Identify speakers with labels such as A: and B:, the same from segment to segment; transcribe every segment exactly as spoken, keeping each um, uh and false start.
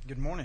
A: Good morning.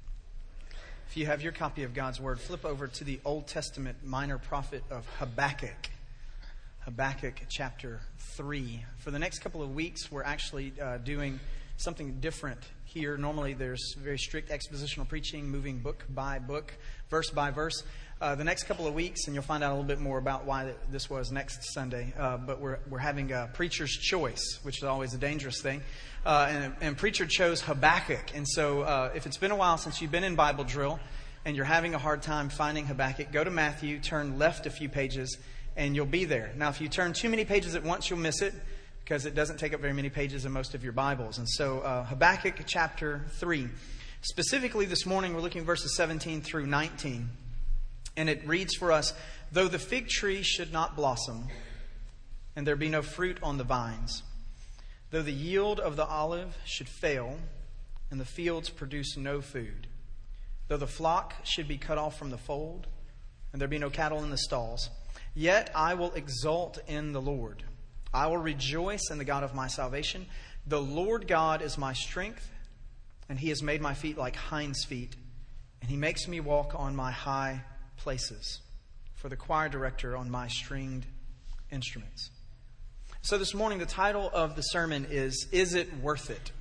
A: If you have your copy of God's Word, flip over to the Old Testament minor prophet of Habakkuk. Habakkuk chapter three. For the next couple of weeks, we're actually uh, doing something different here. Normally, there's very strict expositional preaching, moving book by book, verse by verse. Uh, the next couple of weeks, and you'll find out a little bit more about why this was next Sunday, uh, but we're we're having a preacher's choice, which is always a dangerous thing. Uh, and, and preacher chose Habakkuk. And so uh, if it's been a while since you've been in Bible drill and you're having a hard time finding Habakkuk, go to Matthew, turn left a few pages, and you'll be there. Now, if you turn too many pages at once, you'll miss it because it doesn't take up very many pages in most of your Bibles. And so uh, Habakkuk chapter three. Specifically this morning, we're looking at verses seventeen through nineteen. And it reads for us, "Though the fig tree should not blossom, and there be no fruit on the vines, though the yield of the olive should fail, and the fields produce no food, though the flock should be cut off from the fold, and there be no cattle in the stalls, yet I will exult in the Lord. I will rejoice in the God of my salvation. The Lord God is my strength, and He has made my feet like hinds' feet, and He makes me walk on my high places, for the choir director on my stringed instruments." So this morning, the title of the sermon is, Is It Worth It?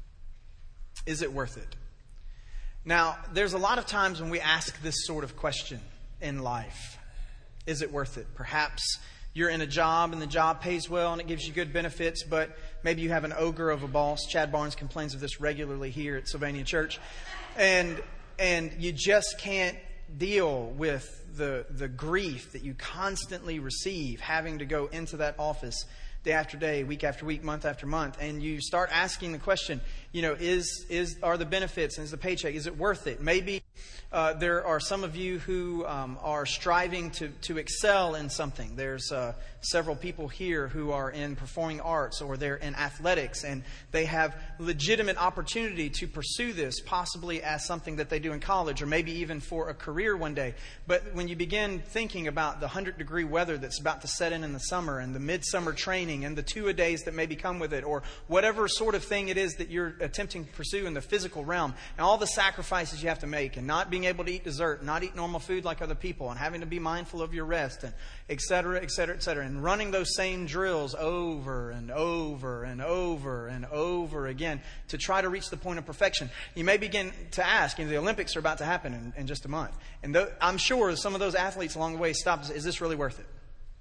A: Is it worth it? Now, there's a lot of times when we ask this sort of question in life. Is it worth it? Perhaps you're in a job and the job pays well and it gives you good benefits, but maybe you have an ogre of a boss. Chad Barnes complains of this regularly here at Sylvania Church. And and you just can't deal with the the grief that you constantly receive having to go into that office day after day, week after week, month after month, and you start asking the question, you know, is is are the benefits and is the paycheck, is it worth it? Maybe uh, there are some of you who um, are striving to, to excel in something. There's uh, several people here who are in performing arts or they're in athletics, and they have legitimate opportunity to pursue this, possibly as something that they do in college or maybe even for a career one day. But when you begin thinking about the hundred-degree weather that's about to set in in the summer and the midsummer training and the two-a-days that maybe come with it, or whatever sort of thing it is that you're attempting to pursue in the physical realm, and all the sacrifices you have to make, and not being able to eat dessert, not eat normal food like other people, and having to be mindful of your rest, and et cetera, et cetera, et cetera, and running those same drills over and over and over and over again to try to reach the point of perfection. You may begin to ask, you know, the Olympics are about to happen in, in just a month, and th- I'm sure some of those athletes along the way stop and say, is this really worth it?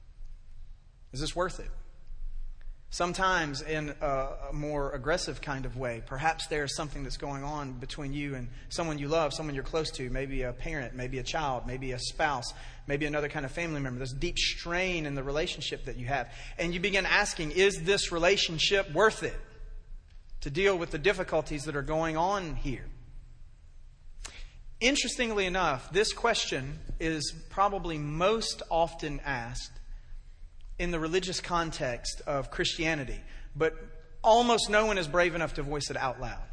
A: Is this worth it? Sometimes in a more aggressive kind of way. Perhaps there's something that's going on between you and someone you love, someone you're close to, maybe a parent, maybe a child, maybe a spouse, maybe another kind of family member. There's deep strain in the relationship that you have. And you begin asking, is this relationship worth it to deal with the difficulties that are going on here? Interestingly enough, this question is probably most often asked in the religious context of Christianity, but almost no one is brave enough to voice it out loud.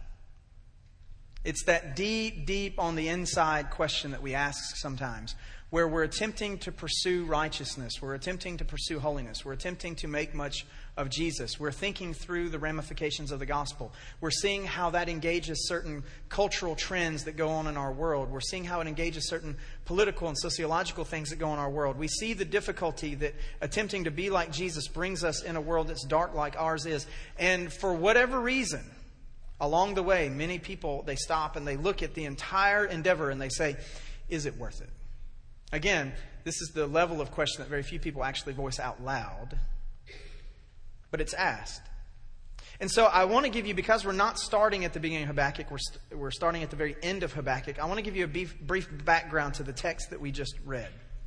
A: It's that deep, deep on the inside question that we ask sometimes, where we're attempting to pursue righteousness, we're attempting to pursue holiness, we're attempting to make much of Jesus, we're thinking through the ramifications of the gospel, we're seeing how that engages certain cultural trends that go on in our world, we're seeing how it engages certain political and sociological things that go on in our world. We see the difficulty that attempting to be like Jesus brings us in a world that's dark like ours is, and for whatever reason, along the way, many people, they stop and they look at the entire endeavor and they say, is it worth it? Again, this is the level of question that very few people actually voice out loud, but it's asked. And so I want to give you, because we're not starting at the beginning of Habakkuk, we're, st- we're starting at the very end of Habakkuk, I want to give you a brief, brief background to the text that we just read.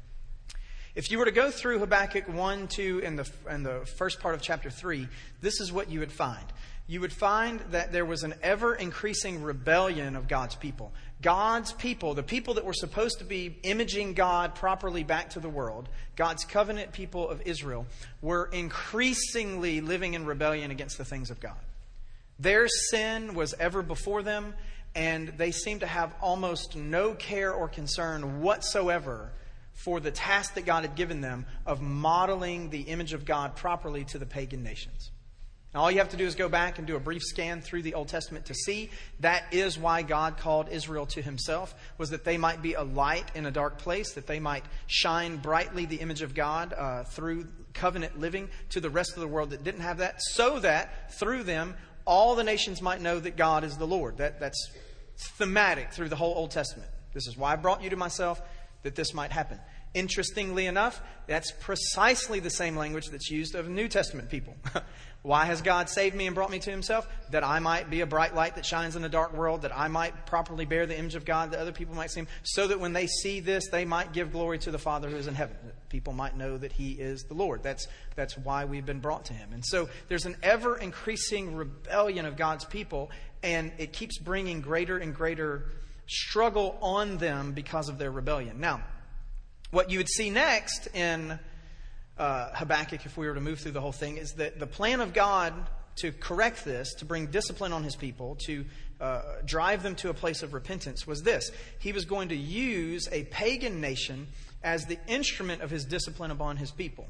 A: If you were to go through Habakkuk one, two, and the, and the first part of chapter three, this is what you would find. You would find that there was an ever-increasing rebellion of God's people. God's people, the people that were supposed to be imaging God properly back to the world, God's covenant people of Israel, were increasingly living in rebellion against the things of God. Their sin was ever before them, and they seemed to have almost no care or concern whatsoever for the task that God had given them of modeling the image of God properly to the pagan nations. Now, all you have to do is go back and do a brief scan through the Old Testament to see that is why God called Israel to himself, was that they might be a light in a dark place, that they might shine brightly the image of God uh, through covenant living to the rest of the world that didn't have that, so that through them all the nations might know that God is the Lord. That, that's thematic through the whole Old Testament. This is why I brought you to myself, that this might happen. Interestingly enough, that's precisely the same language that's used of New Testament people. Why has God saved me and brought me to himself? That I might be a bright light that shines in a dark world, that I might properly bear the image of God, that other people might see him, so that when they see this, they might give glory to the Father who is in heaven. That people might know that he is the Lord. That's, that's why we've been brought to him. And so there's an ever-increasing rebellion of God's people, and it keeps bringing greater and greater struggle on them because of their rebellion. Now, what you would see next in uh, Habakkuk, if we were to move through the whole thing, is that the plan of God to correct this, to bring discipline on his people, to uh, drive them to a place of repentance, was this. He was going to use a pagan nation as the instrument of his discipline upon his people.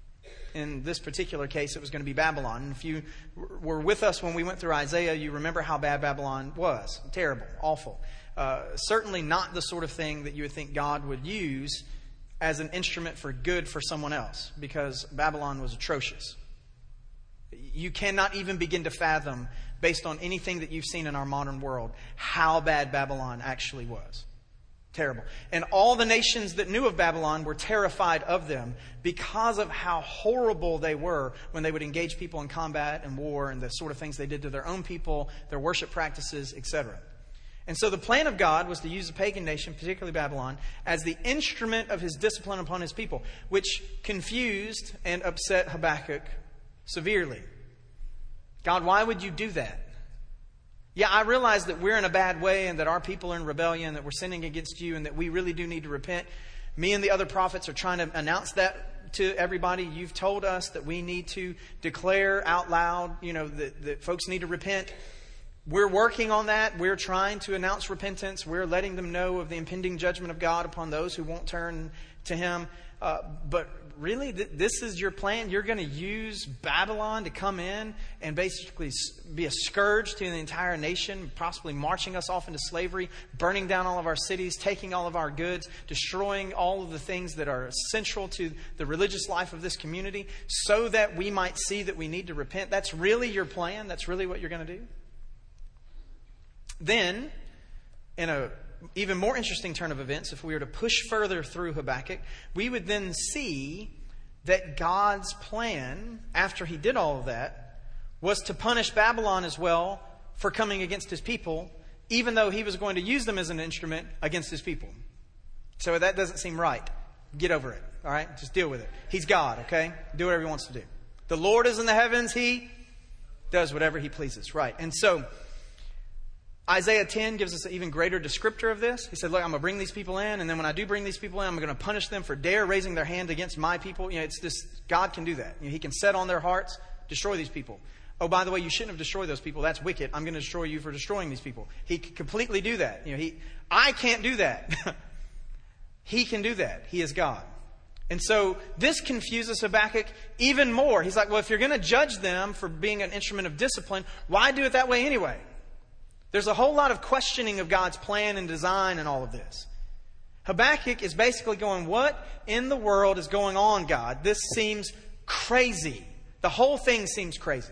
A: In this particular case, it was going to be Babylon. And if you were with us when we went through Isaiah, you remember how bad Babylon was. Terrible, awful. Uh, certainly not the sort of thing that you would think God would use as an instrument for good for someone else, because Babylon was atrocious. You cannot even begin to fathom, based on anything that you've seen in our modern world, how bad Babylon actually was. Terrible. And all the nations that knew of Babylon were terrified of them because of how horrible they were when they would engage people in combat and war and the sort of things they did to their own people, their worship practices, et cetera. And so the plan of God was to use a pagan nation, particularly Babylon, as the instrument of his discipline upon his people, which confused and upset Habakkuk severely. God, why would you do that? Yeah, I realize that we're in a bad way and that our people are in rebellion, that we're sinning against you, and that we really do need to repent. Me and the other prophets are trying to announce that to everybody. You've told us that we need to declare out loud, you know, that, that folks need to repent. We're working on that. We're trying to announce repentance. We're letting them know of the impending judgment of God upon those who won't turn to him. Uh, but really, th- this is your plan? You're going to use Babylon to come in and basically be a scourge to the entire nation, possibly marching us off into slavery, burning down all of our cities, taking all of our goods, destroying all of the things that are central to the religious life of this community, so that we might see that we need to repent. That's really your plan? That's really what you're going to do? Then, in a even more interesting turn of events, if we were to push further through Habakkuk, we would then see that God's plan, after he did all of that, was to punish Babylon as well for coming against his people, even though he was going to use them as an instrument against his people. So that doesn't seem right. Get over it. All right? Just deal with it. He's God, okay? Do whatever he wants to do. The Lord is in the heavens. He does whatever he pleases. Right. And so Isaiah ten gives us an even greater descriptor of this. He said, look, I'm going to bring these people in, and then when I do bring these people in, I'm going to punish them for dare raising their hand against my people. You know, it's this, God can do that. You know, he can set on their hearts, destroy these people. Oh, by the way, you shouldn't have destroyed those people. That's wicked. I'm going to destroy you for destroying these people. He can completely do that. You know, he, I can't do that. He can do that. He is God. And so this confuses Habakkuk even more. He's like, well, if you're going to judge them for being an instrument of discipline, why do it that way anyway? There's a whole lot of questioning of God's plan and design and all of this. Habakkuk is basically going, what in the world is going on, God? This seems crazy. The whole thing seems crazy.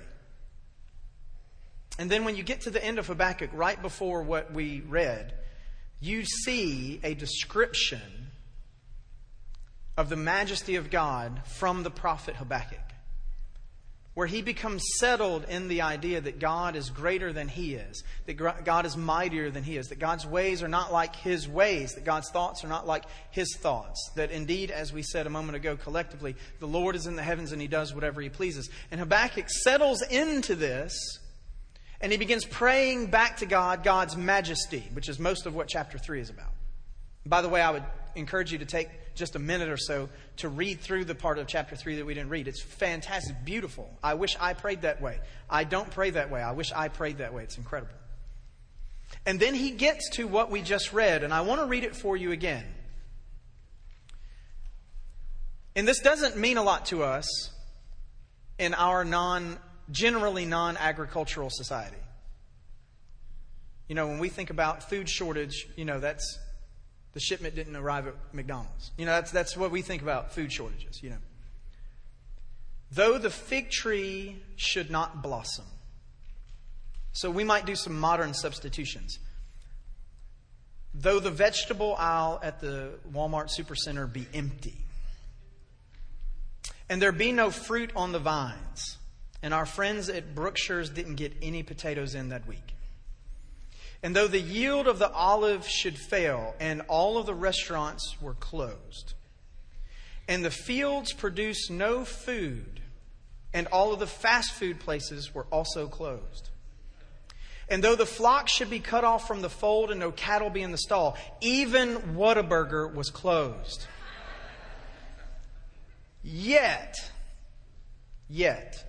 A: And then when you get to the end of Habakkuk, right before what we read, you see a description of the majesty of God from the prophet Habakkuk, where he becomes settled in the idea that God is greater than he is, that God is mightier than he is, that God's ways are not like his ways, that God's thoughts are not like his thoughts, that indeed, as we said a moment ago collectively, the Lord is in the heavens and he does whatever he pleases. And Habakkuk settles into this, and he begins praying back to God, God's majesty, which is most of what chapter three is about. By the way, I would encourage you to take just a minute or so to read through the part of chapter three that we didn't read. It's fantastic, beautiful. I wish I prayed that way. I don't pray that way. I wish I prayed that way. It's incredible. And then he gets to what we just read, and I want to read it for you again. And this doesn't mean a lot to us in our non generally non-agricultural society. You know, when we think about food shortage, you know, that's the shipment didn't arrive at McDonald's. You know, that's that's what we think about food shortages, you know. Though the fig tree should not blossom. So we might do some modern substitutions. Though the vegetable aisle at the Walmart Supercenter be empty, and there be no fruit on the vines, and our friends at Brookshire's didn't get any potatoes in that week, and though the yield of the olive should fail, and all of the restaurants were closed, and the fields produce no food, and all of the fast food places were also closed, and though the flock should be cut off from the fold and no cattle be in the stall, even Whataburger was closed. Yet, yet,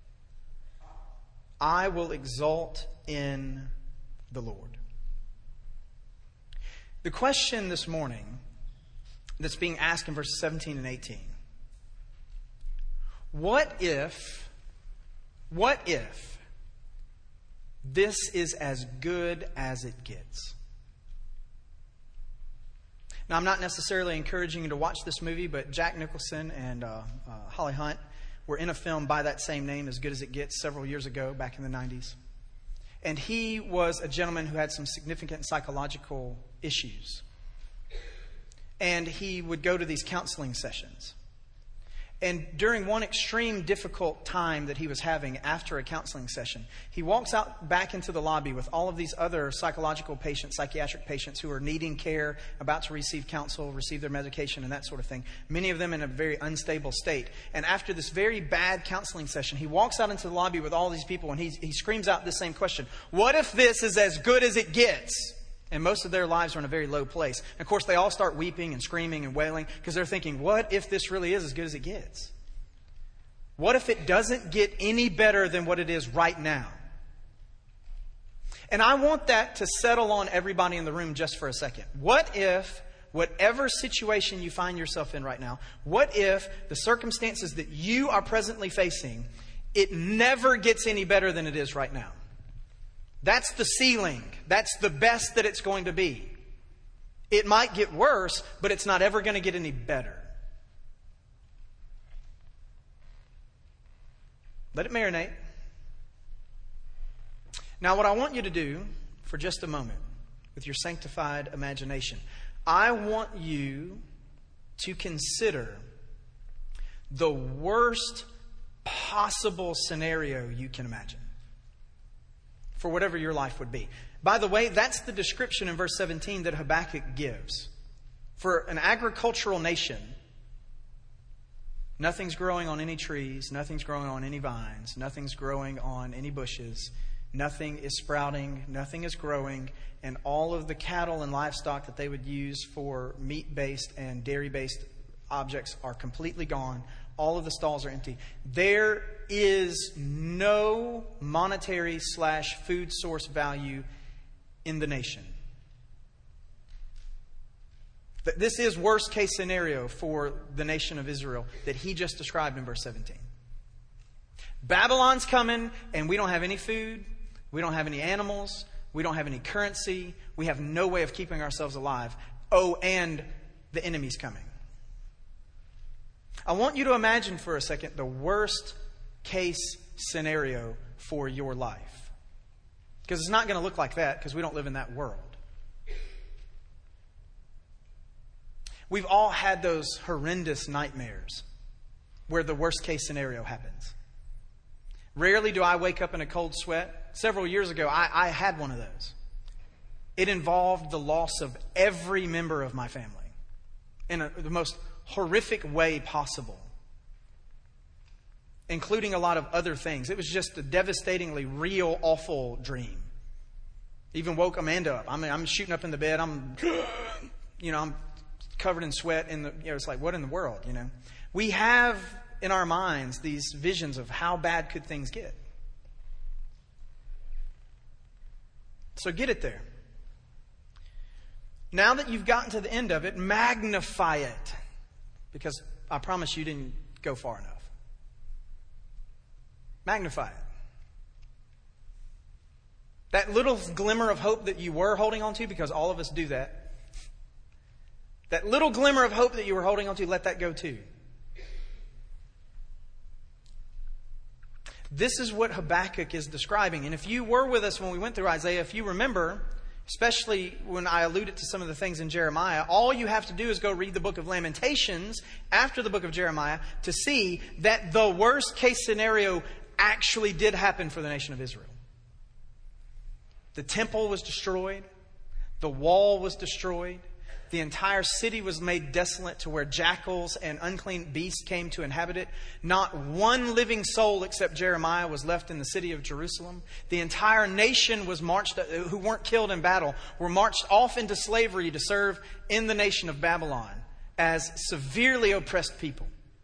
A: I will exult in the Lord. The question this morning that's being asked in verses seventeen and eighteen. What if, what if this is as good as it gets? Now, I'm not necessarily encouraging you to watch this movie, but Jack Nicholson and uh, uh, Holly Hunt were in a film by that same name, As Good as It Gets, several years ago, back in the nineties. And he was a gentleman who had some significant psychological issues. And he would go to these counseling sessions. And during one extreme difficult time that he was having after a counseling session, he walks out back into the lobby with all of these other psychological patients, psychiatric patients who are needing care, about to receive counsel, receive their medication, and that sort of thing. Many of them in a very unstable state. And after this very bad counseling session, he walks out into the lobby with all these people and he, he screams out the same question. What if this is as good as it gets? And most of their lives are in a very low place. And of course, they all start weeping and screaming and wailing because they're thinking, what if this really is as good as it gets? What if it doesn't get any better than what it is right now? And I want that to settle on everybody in the room just for a second. What if, whatever situation you find yourself in right now, what if the circumstances that you are presently facing, it never gets any better than it is right now? That's the ceiling. That's the best that it's going to be. It might get worse, but it's not ever going to get any better. Let it marinate. Now, what I want you to do for just a moment with your sanctified imagination, I want you to consider the worst possible scenario you can imagine for whatever your life would be. By the way, that's the description in verse seventeen that Habakkuk gives. For an agricultural nation, nothing's growing on any trees, nothing's growing on any vines, nothing's growing on any bushes, nothing is sprouting, nothing is growing, and all of the cattle and livestock that they would use for meat-based and dairy-based objects are completely gone. All of the stalls are empty. There is no monetary slash food source value in the nation. This is worst case scenario for the nation of Israel that he just described in verse seventeen. Babylon's coming and we don't have any food. We don't have any animals. We don't have any currency. We have no way of keeping ourselves alive. Oh, and the enemy's coming. I want you to imagine for a second the worst case scenario for your life. Because it's not going to look like that because we don't live in that world. We've all had those horrendous nightmares where the worst case scenario happens. Rarely do I wake up in a cold sweat. Several years ago, I, I had one of those. It involved the loss of every member of my family in a, the most horrific way possible, including a lot of other things. It was just a devastatingly real, awful dream. Even woke Amanda up. I mean, I'm shooting up in the bed. I'm, you know, I'm covered in sweat. In the, you know, it's like, what in the world, you know? We have in our minds these visions of how bad could things get. So get it there. Now that you've gotten to the end of it, magnify it. Because I promise you didn't go far enough. Magnify it. That little glimmer of hope that you were holding on to, because all of us do that. That little glimmer of hope that you were holding on to, let that go too. This is what Habakkuk is describing. And if you were with us when we went through Isaiah, if you remember, especially when I alluded to some of the things in Jeremiah, all you have to do is go read the book of Lamentations after the book of Jeremiah to see that the worst case scenario actually did happen for the nation of Israel. The temple was destroyed. The wall was destroyed. The entire city was made desolate to where jackals and unclean beasts came to inhabit it. Not one living soul except Jeremiah was left in the city of Jerusalem. The entire nation was marched, who weren't killed in battle, were marched off into slavery to serve in the nation of Babylon as severely oppressed people.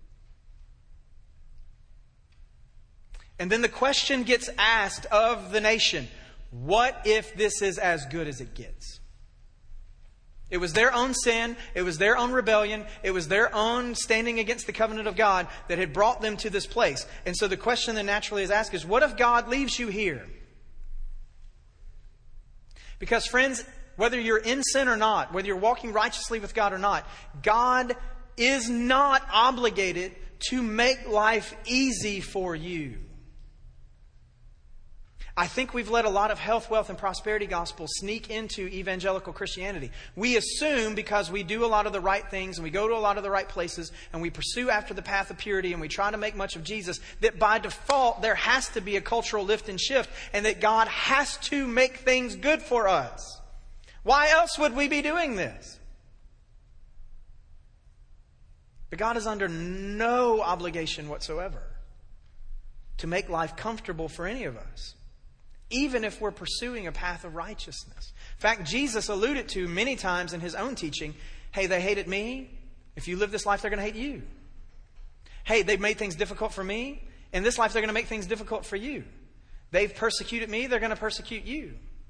A: And then the question gets asked of the nation, what if this is as good as it gets? It was their own sin. It was their own rebellion. It was their own standing against the covenant of God that had brought them to this place. And so the question that naturally is asked is, what if God leaves you here? Because friends, whether you're in sin or not, whether you're walking righteously with God or not, God is not obligated to make life easy for you. I think we've let a lot of health, wealth, and prosperity gospel sneak into evangelical Christianity. We assume because we do a lot of the right things and we go to a lot of the right places and we pursue after the path of purity and we try to make much of Jesus, that by default there has to be a cultural lift and shift and that God has to make things good for us. Why else would we be doing this? But God is under no obligation whatsoever to make life comfortable for any of us, even if we're pursuing a path of righteousness. In fact, Jesus alluded to many times in His own teaching, hey, they hated me. If you live this life, they're going to hate you. Hey, they've made things difficult for me. In this life, they're going to make things difficult for you. They've persecuted me. They're going to persecute you.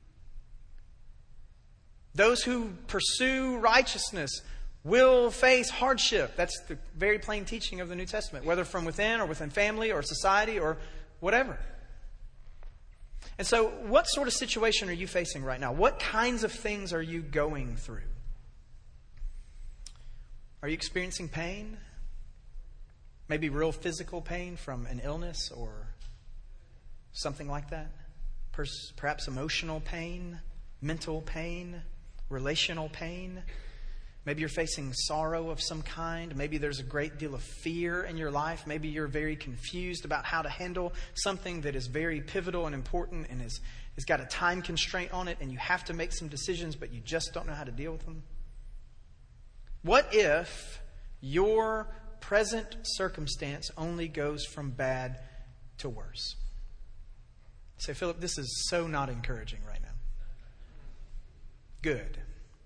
A: Those who pursue righteousness will face hardship. That's the very plain teaching of the New Testament, whether from within or within family or society or whatever. And so what sort of situation are you facing right now? What kinds of things are you going through? Are you experiencing pain? Maybe real physical pain from an illness or something like that? Perhaps emotional pain, mental pain, relational pain. Maybe you're facing sorrow of some kind. Maybe there's a great deal of fear in your life. Maybe you're very confused about how to handle something that is very pivotal and important and is, has got a time constraint on it, and you have to make some decisions, but you just don't know how to deal with them. What if your present circumstance only goes from bad to worse? Say, Philip, this is so not encouraging right now. Good.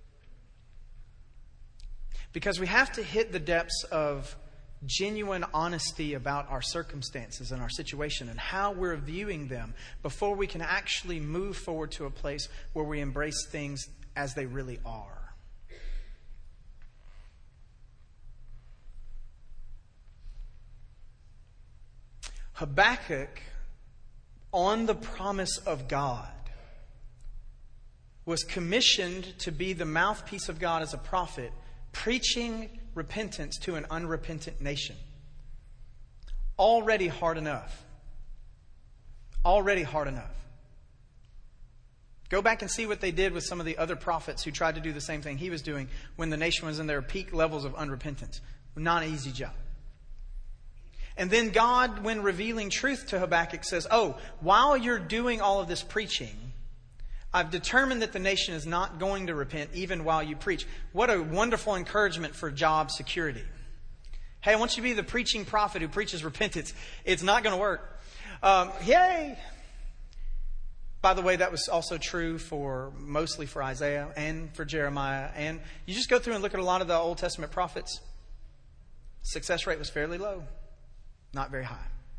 A: Because we have to hit the depths of genuine honesty about our circumstances and our situation and how we're viewing them before we can actually move forward to a place where we embrace things as they really are. Habakkuk, on the promise of God, was commissioned to be the mouthpiece of God as a prophet, preaching repentance to an unrepentant nation. Already hard enough. Already hard enough. Go back and see what they did with some of the other prophets who tried to do the same thing he was doing when the nation was in their peak levels of unrepentance. Not an easy job. And then God, when revealing truth to Habakkuk, says, oh, while you're doing all of this preaching, I've determined that the nation is not going to repent even while you preach. What a wonderful encouragement for job security. Hey, I want you to be the preaching prophet who preaches repentance. It's not going to work. Um, yay! By the way, that was also true for mostly for Isaiah and for Jeremiah. And you just go through and look at a lot of the Old Testament prophets. Success rate was fairly low. Not very high.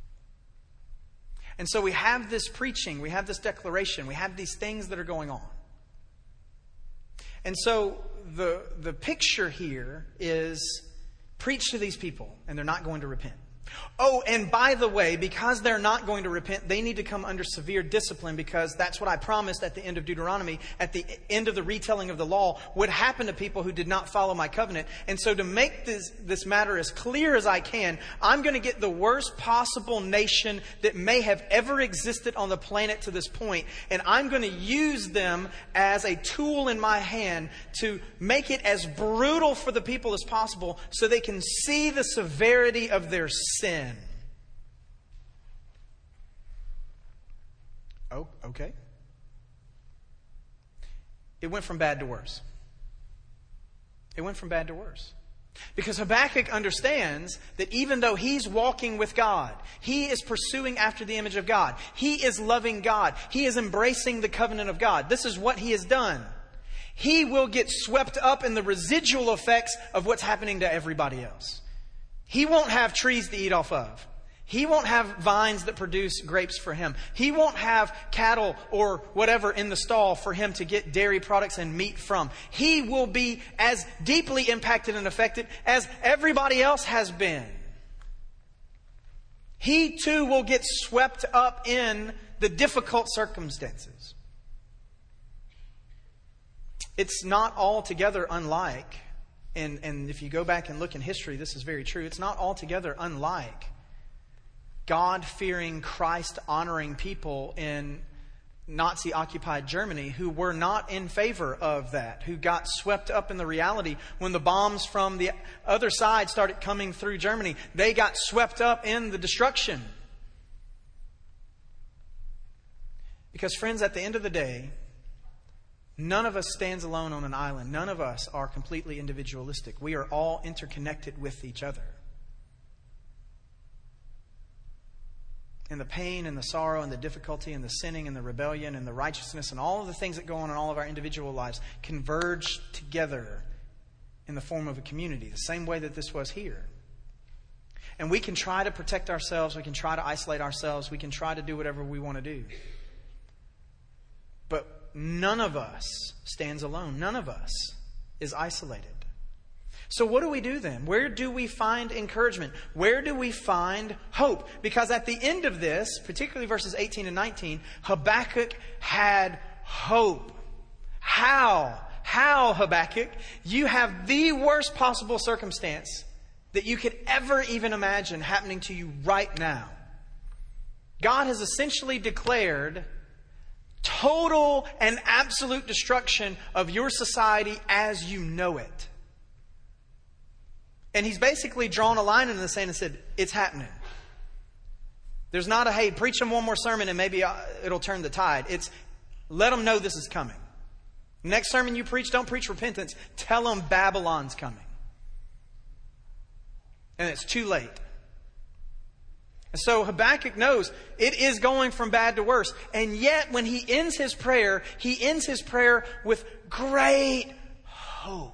A: And so we have this preaching, we have this declaration, we have these things that are going on. And so the, the picture here is preach to these people and they're not going to repent. Oh, and by the way, because they're not going to repent, they need to come under severe discipline, because that's what I promised at the end of Deuteronomy, at the end of the retelling of the law, would happen to people who did not follow my covenant. And so to make this, this matter as clear as I can, I'm going to get the worst possible nation that may have ever existed on the planet to this point, and I'm going to use them as a tool in my hand to make it as brutal for the people as possible so they can see the severity of their sin. Oh, okay. It went from bad to worse. It went from bad to worse. Because Habakkuk understands that even though he's walking with God, he is pursuing after the image of God, he is loving God, he is embracing the covenant of God. This is what he has done. He will get swept up in the residual effects of what's happening to everybody else. He won't have trees to eat off of. He won't have vines that produce grapes for him. He won't have cattle or whatever in the stall for him to get dairy products and meat from. He will be as deeply impacted and affected as everybody else has been. He too will get swept up in the difficult circumstances. It's not altogether unlike, and, and if you go back and look in history, this is very true. It's not altogether unlike God-fearing, Christ-honoring people in Nazi-occupied Germany who were not in favor of that, who got swept up in the reality when the bombs from the other side started coming through Germany. They got swept up in the destruction. Because, friends, at the end of the day, none of us stands alone on an island. None of us are completely individualistic. We are all interconnected with each other. And the pain and the sorrow and the difficulty and the sinning and the rebellion and the righteousness and all of the things that go on in all of our individual lives converge together in the form of a community, the same way that this was here. And we can try to protect ourselves, we can try to isolate ourselves, we can try to do whatever we want to do. But none of us stands alone. None of us is isolated. So what do we do then? Where do we find encouragement? Where do we find hope? Because at the end of this, particularly verses eighteen and nineteen, Habakkuk had hope. How? How, Habakkuk? You have the worst possible circumstance that you could ever even imagine happening to you right now. God has essentially declared total and absolute destruction of your society as you know it. And he's basically drawn a line in the sand and said, it's happening. There's not a, hey, preach them one more sermon and maybe it'll turn the tide. It's, let them know this is coming. Next sermon you preach, don't preach repentance. Tell them Babylon's coming. And it's too late. And so Habakkuk knows it is going from bad to worse. And yet when he ends his prayer, he ends his prayer with great hope.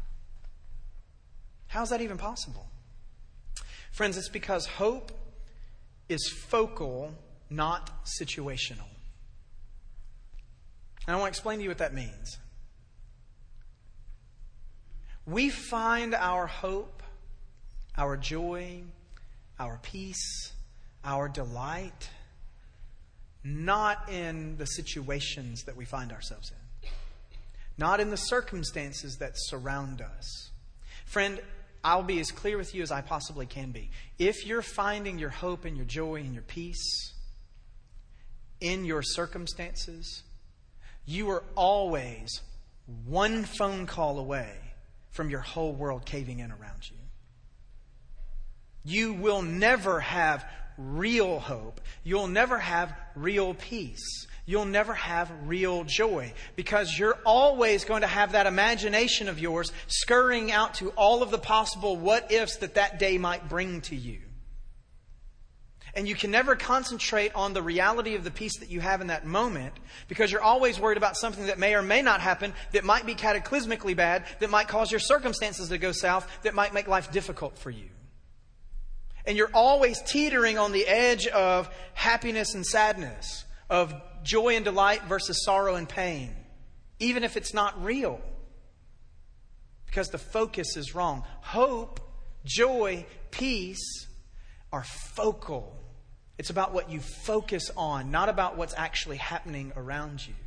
A: How's that even possible? Friends, it's because hope is focal, not situational. And I want to explain to you what that means. We find our hope, our joy, our peace, our delight, not in the situations that we find ourselves in, not in the circumstances that surround us. Friend, I'll be as clear with you as I possibly can be. If you're finding your hope and your joy and your peace in your circumstances, you are always one phone call away from your whole world caving in around you. You will never have real hope. You'll never have real peace. You'll never have real joy, because you're always going to have that imagination of yours scurrying out to all of the possible what-ifs that that day might bring to you. And you can never concentrate on the reality of the peace that you have in that moment, because you're always worried about something that may or may not happen, that might be cataclysmically bad, that might cause your circumstances to go south, that might make life difficult for you. And you're always teetering on the edge of happiness and sadness, of joy and delight versus sorrow and pain, even if it's not real, because the focus is wrong. Hope, joy, peace are focal. It's about what you focus on, not about what's actually happening around you.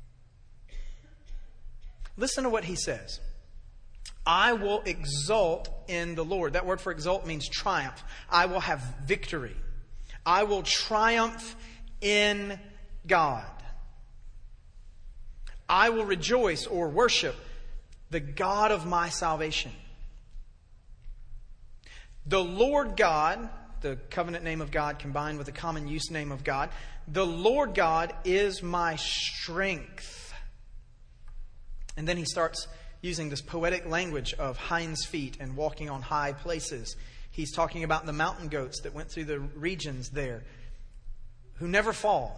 A: Listen to what he says. I will exult in the Lord. That word for exult means triumph. I will have victory. I will triumph in God. I will rejoice or worship the God of my salvation. The Lord God, the covenant name of God combined with the common use name of God, the Lord God is my strength. And then he starts using this poetic language of hinds feet and walking on high places. He's talking about the mountain goats that went through the regions there, who never fall.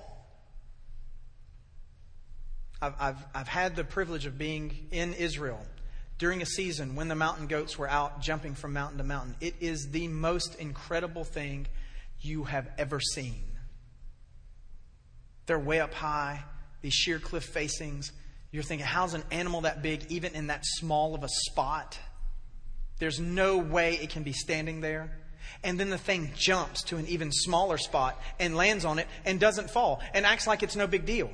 A: I've, I've, I've had the privilege of being in Israel during a season when the mountain goats were out jumping from mountain to mountain. It is the most incredible thing you have ever seen. They're way up high, these sheer cliff facings. You're thinking, how's an animal that big even in that small of a spot? There's no way it can be standing there. And then the thing jumps to an even smaller spot and lands on it and doesn't fall and acts like it's no big deal.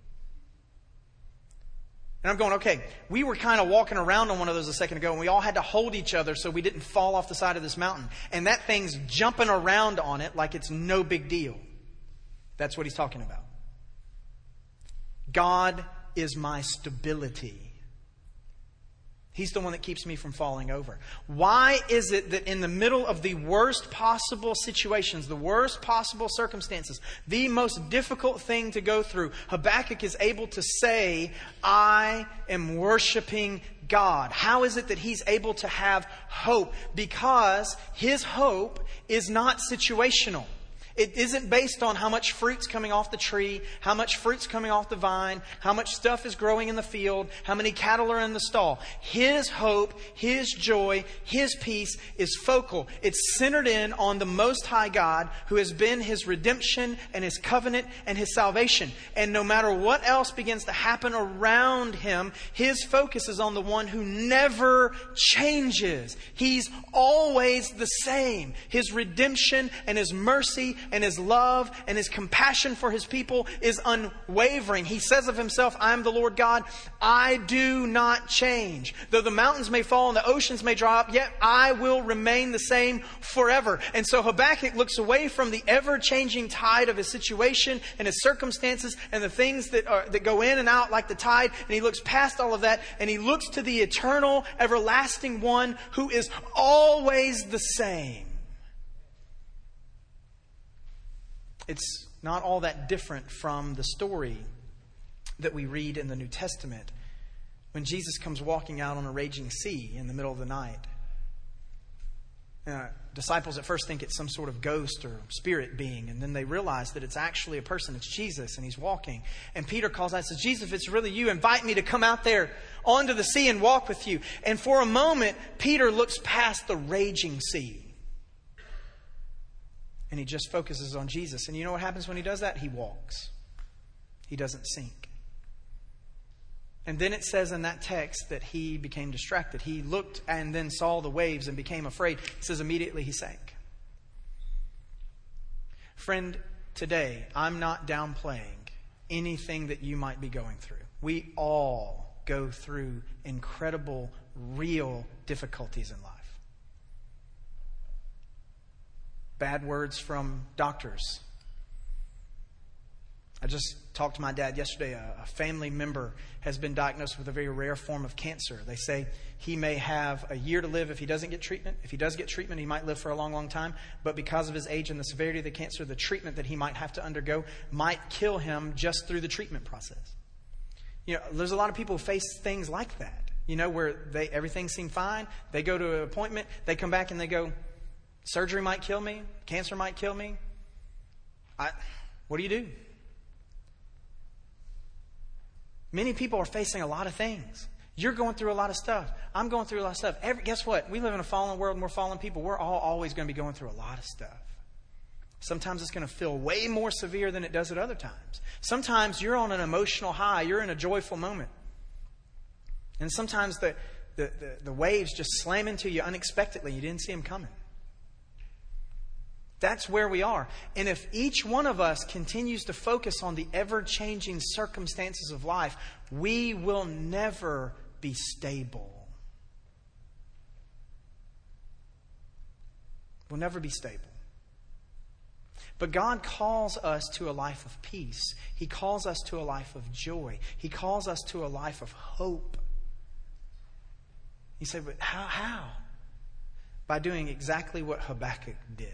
A: And I'm going, okay, we were kind of walking around on one of those a second ago and we all had to hold each other so we didn't fall off the side of this mountain. And that thing's jumping around on it like it's no big deal. That's what he's talking about. God is my stability. He's the one that keeps me from falling over. Why is it that in the middle of the worst possible situations, the worst possible circumstances, the most difficult thing to go through, Habakkuk is able to say, I am worshiping God? How is it that he's able to have hope? Because his hope is not situational. It isn't based on how much fruit's coming off the tree, how much fruit's coming off the vine, how much stuff is growing in the field, how many cattle are in the stall. His hope, His joy, His peace is focal. It's centered in on the Most High God who has been His redemption and His covenant and His salvation. And no matter what else begins to happen around Him, His focus is on the one who never changes. He's always the same. His redemption and His mercy and His love and His compassion for His people is unwavering. He says of Himself, I am the Lord God. I do not change. Though the mountains may fall and the oceans may dry up, yet I will remain the same forever. And so Habakkuk looks away from the ever-changing tide of his situation and his circumstances and the things that are, that go in and out like the tide. And he looks past all of that and he looks to the eternal, everlasting one who is always the same. It's not all that different from the story that we read in the New Testament when Jesus comes walking out on a raging sea in the middle of the night. Uh, disciples at first think it's some sort of ghost or spirit being, and then they realize that it's actually a person. It's Jesus, and He's walking. And Peter calls out and says, Jesus, if it's really you, invite me to come out there onto the sea and walk with you. And for a moment, Peter looks past the raging sea. And he just focuses on Jesus. And you know what happens when he does that? He walks. He doesn't sink. And then it says in that text that he became distracted. He looked and then saw the waves and became afraid. It says immediately he sank. Friend, today I'm not downplaying anything that you might be going through. We all go through incredible, real difficulties in life. Bad words from doctors. I just talked to my dad yesterday. A, a family member has been diagnosed with a very rare form of cancer. They say he may have a year to live if he doesn't get treatment. If he does get treatment, he might live for a long, long time. But because of his age and the severity of the cancer, the treatment that he might have to undergo might kill him just through the treatment process. You know, there's a lot of people who face things like that. You know, where they everything seemed fine. They go to an appointment. They come back and they go, surgery might kill me. Cancer might kill me. I, what do you do? Many people are facing a lot of things. You're going through a lot of stuff. I'm going through a lot of stuff. Every, guess what? We live in a fallen world and we're fallen people. We're all always going to be going through a lot of stuff. Sometimes it's going to feel way more severe than it does at other times. Sometimes you're on an emotional high. You're in a joyful moment. And sometimes the, the, the, the waves just slam into you unexpectedly. You didn't see them coming. That's where we are. And if each one of us continues to focus on the ever-changing circumstances of life, we will never be stable. We'll never be stable. But God calls us to a life of peace. He calls us to a life of joy. He calls us to a life of hope. You say, but how? How? By doing exactly what Habakkuk did.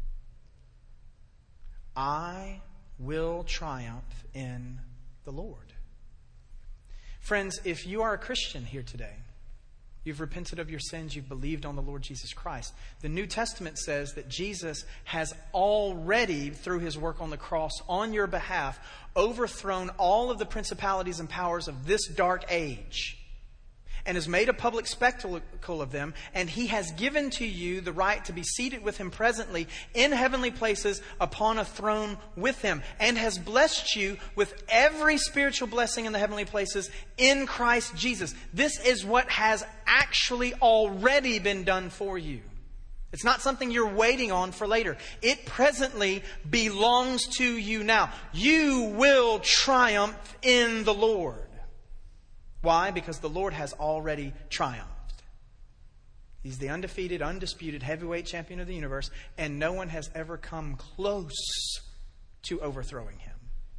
A: I will triumph in the Lord. Friends, if you are a Christian here today, you've repented of your sins, you've believed on the Lord Jesus Christ, the New Testament says that Jesus has already, through his work on the cross on your behalf, overthrown all of the principalities and powers of this dark age and has made a public spectacle of them, and he has given to you the right to be seated with him presently in heavenly places upon a throne with him, and has blessed you with every spiritual blessing in the heavenly places in Christ Jesus. This is what has actually already been done for you. It's not something you're waiting on for later. It presently belongs to you now. You will triumph in the Lord. Why? Because the Lord has already triumphed. He's the undefeated, undisputed heavyweight champion of the universe, and no one has ever come close to overthrowing him.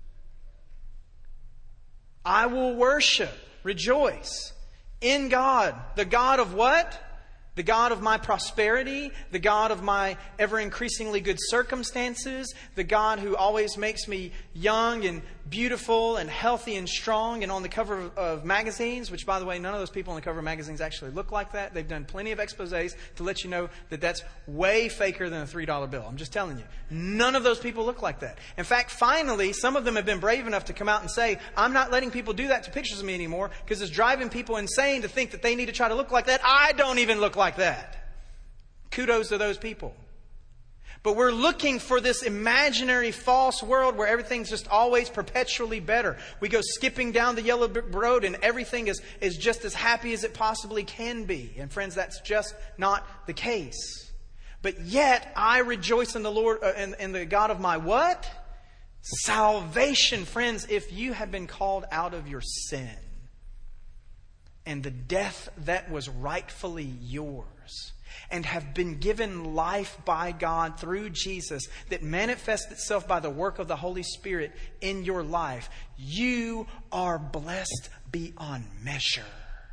A: I will worship, rejoice in God. The God of what? The God of my prosperity, the God of my ever-increasingly good circumstances, the God who always makes me young and beautiful and healthy and strong and on the cover of, of magazines, which, by the way, none of those people on the cover of magazines actually look like that. They've done plenty of exposés to let you know that that's way faker than a three dollar bill. I'm just telling you. None of those people look like that. In fact, finally, some of them have been brave enough to come out and say, I'm not letting people do that to pictures of me anymore because it's driving people insane to think that they need to try to look like that. I don't even look like that. Kudos to those people. But we're looking for this imaginary false world where everything's just always perpetually better. We go skipping down the yellow brick road and everything is, is just as happy as it possibly can be. And friends, that's just not the case. But yet I rejoice in the Lord, uh, in, in the God of my what? Salvation. Friends, if you have been called out of your sin and the death that was rightfully yours, and have been given life by God through Jesus that manifests itself by the work of the Holy Spirit in your life, you are blessed beyond measure.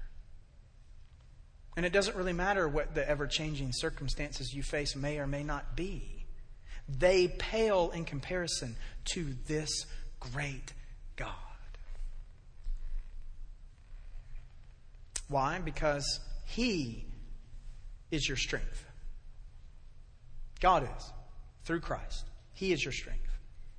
A: And it doesn't really matter what the ever-changing circumstances you face may or may not be. They pale in comparison to this great God. Why? Because He is your strength. God is. Through Christ. He is your strength.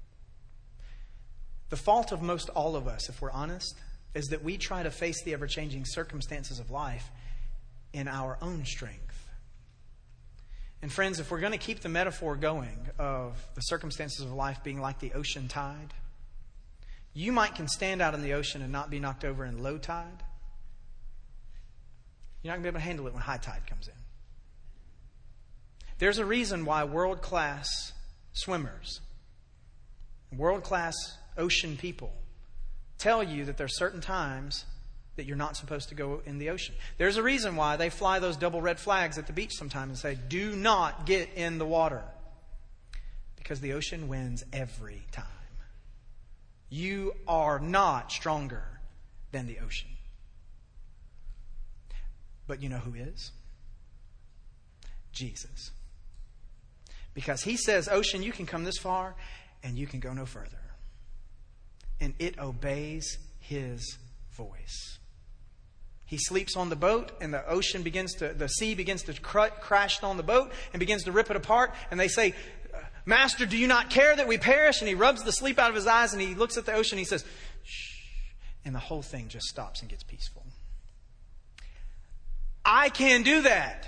A: The fault of most all of us, if we're honest, is that we try to face the ever-changing circumstances of life in our own strength. And friends, if we're going to keep the metaphor going of the circumstances of life being like the ocean tide, you might can stand out in the ocean and not be knocked over in low tide. You're not going to be able to handle it when high tide comes in. There's a reason why world-class swimmers, world-class ocean people tell you that there are certain times that you're not supposed to go in the ocean. There's a reason why they fly those double red flags at the beach sometimes and say, do not get in the water. Because the ocean wins every time. You are not stronger than the ocean. But you know who is? Jesus. Because He says, ocean, you can come this far and you can go no further. And it obeys His voice. He sleeps on the boat and the ocean begins to, the sea begins to cr- crash on the boat and begins to rip it apart. And they say, Master, do you not care that we perish? And He rubs the sleep out of his eyes and He looks at the ocean and He says, shh. And the whole thing just stops and gets peaceful. I can do that.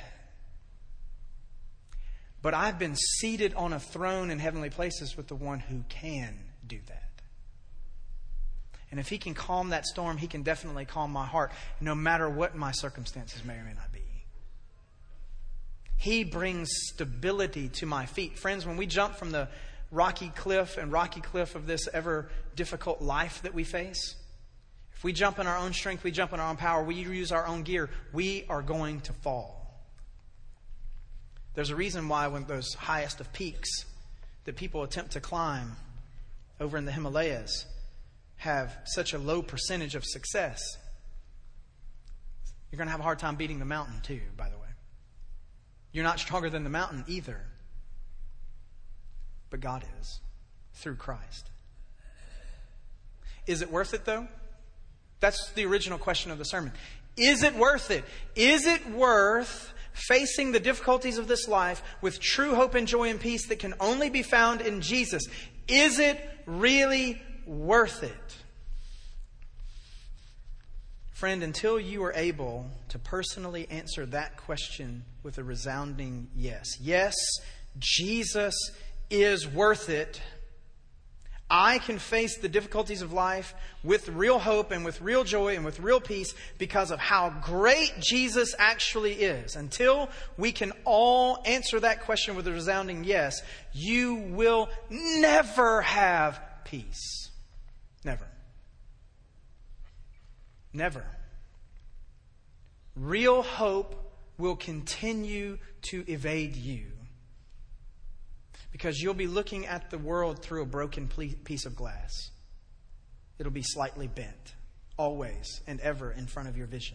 A: But I've been seated on a throne in heavenly places with the one who can do that. And if He can calm that storm, He can definitely calm my heart, no matter what my circumstances may or may not be. He brings stability to my feet. Friends, when we jump from the rocky cliff and rocky cliff of this ever difficult life that we face, if we jump in our own strength, we jump in our own power, we use our own gear, we are going to fall. There's a reason why when those highest of peaks that people attempt to climb over in the Himalayas have such a low percentage of success. You're going to have a hard time beating the mountain too, by the way. You're not stronger than the mountain either. But God is, through Christ. Is it worth it though? That's the original question of the sermon. Is it worth it? Is it worth facing the difficulties of this life with true hope and joy and peace that can only be found in Jesus? Is it really worth it? Friend, until you are able to personally answer that question with a resounding yes. Yes, Jesus is worth it. I can face the difficulties of life with real hope and with real joy and with real peace because of how great Jesus actually is. Until we can all answer that question with a resounding yes, you will never have peace. Never. Never. Real hope will continue to evade you because you'll be looking at the world through a broken piece of glass. It'll be slightly bent, always and ever in front of your vision.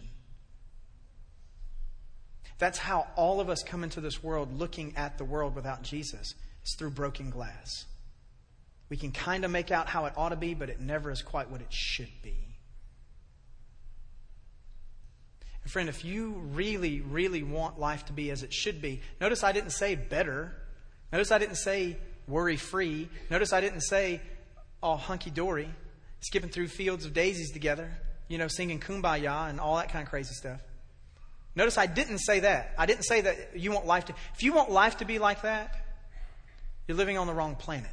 A: That's how all of us come into this world looking at the world without Jesus. It's through broken glass. We can kind of make out how it ought to be, but it never is quite what it should be. And friend, if you really, really want life to be as it should be, notice I didn't say better. Notice I didn't say worry-free. Notice I didn't say all hunky-dory, skipping through fields of daisies together, you know, singing Kumbaya and all that kind of crazy stuff. Notice I didn't say that. I didn't say that you want life to... If you want life to be like that, you're living on the wrong planet.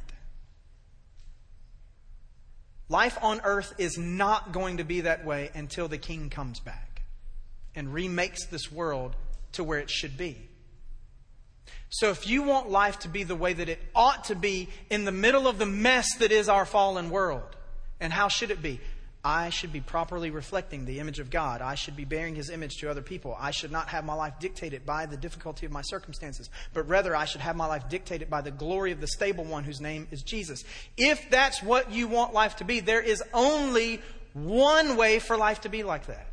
A: Life on earth is not going to be that way until the King comes back and remakes this world to where it should be. So if you want life to be the way that it ought to be in the middle of the mess that is our fallen world, and how should it be? I should be properly reflecting the image of God. I should be bearing His image to other people. I should not have my life dictated by the difficulty of my circumstances, but rather I should have my life dictated by the glory of the stable one whose name is Jesus. If that's what you want life to be, there is only one way for life to be like that.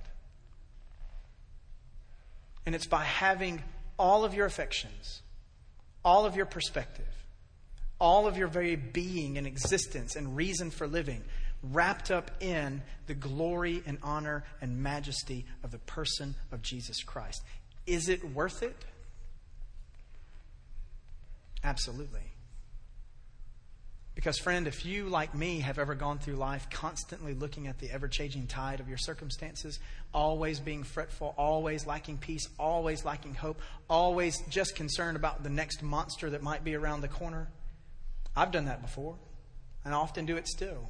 A: And it's by having all of your affections, all of your perspective, all of your very being and existence and reason for living wrapped up in the glory and honor and majesty of the person of Jesus Christ. Is it worth it? Absolutely. Because, friend, if you, like me, have ever gone through life constantly looking at the ever-changing tide of your circumstances, always being fretful, always lacking peace, always lacking hope, always just concerned about the next monster that might be around the corner, I've done that before, and I often do it still.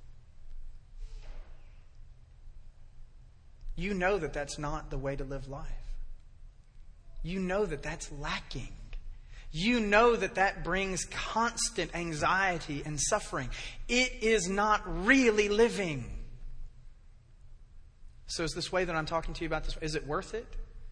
A: You know that that's not the way to live life. You know that that's lacking. You know that that brings constant anxiety and suffering. It is not really living. So is this way that I'm talking to you about this, is it worth it?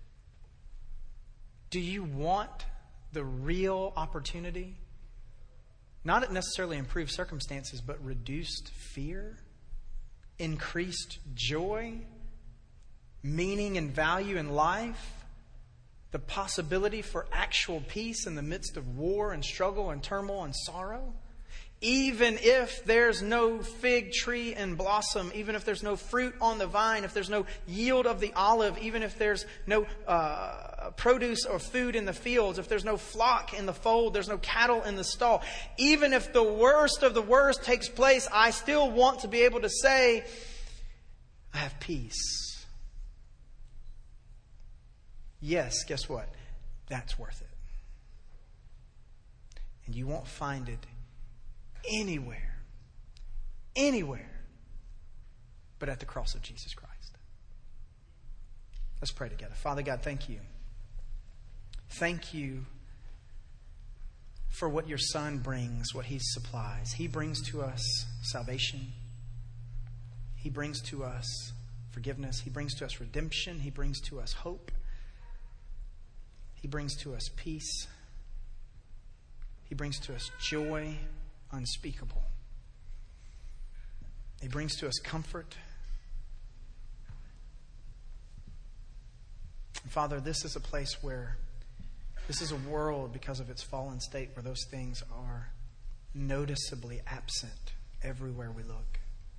A: Do you want the real opportunity? Not necessarily improved circumstances, but reduced fear, increased joy, meaning and value in life, the possibility for actual peace in the midst of war and struggle and turmoil and sorrow. Even if there's no fig tree in blossom, even if there's no fruit on the vine, if there's no yield of the olive, even if there's no uh, produce or food in the fields, if there's no flock in the fold, there's no cattle in the stall. Even if the worst of the worst takes place, I still want to be able to say, I have peace. Yes, guess what? That's worth it. And you won't find it anywhere, anywhere but at the cross of Jesus Christ. Let's pray together. Father God, thank you. Thank you for what your Son brings, what he supplies. He brings to us salvation. He brings to us forgiveness. He brings to us redemption. He brings to us hope. He brings to us peace. He brings to us joy unspeakable. He brings to us comfort. And Father, this is a place where, this is a world, because of its fallen state, where those things are noticeably absent everywhere we look.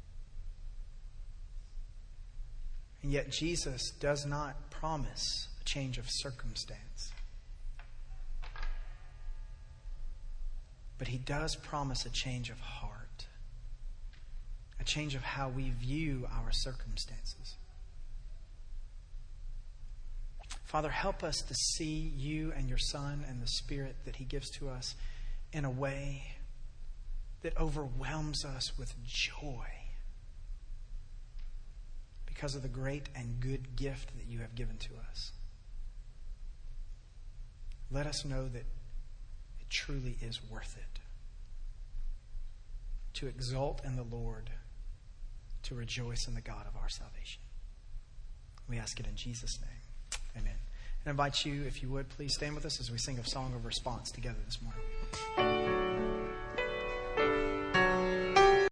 A: And yet Jesus does not promise a change of circumstance. But he does promise a change of heart. A change of how we view our circumstances. Father, help us to see you and your Son and the Spirit that he gives to us in a way that overwhelms us with joy because of the great and good gift that you have given to us. Let us know that it truly is worth it to exult in the Lord, to rejoice in the God of our salvation. We ask it in Jesus' name. Amen. And I invite you, if you would, please stand with us as we sing a song of response together this morning.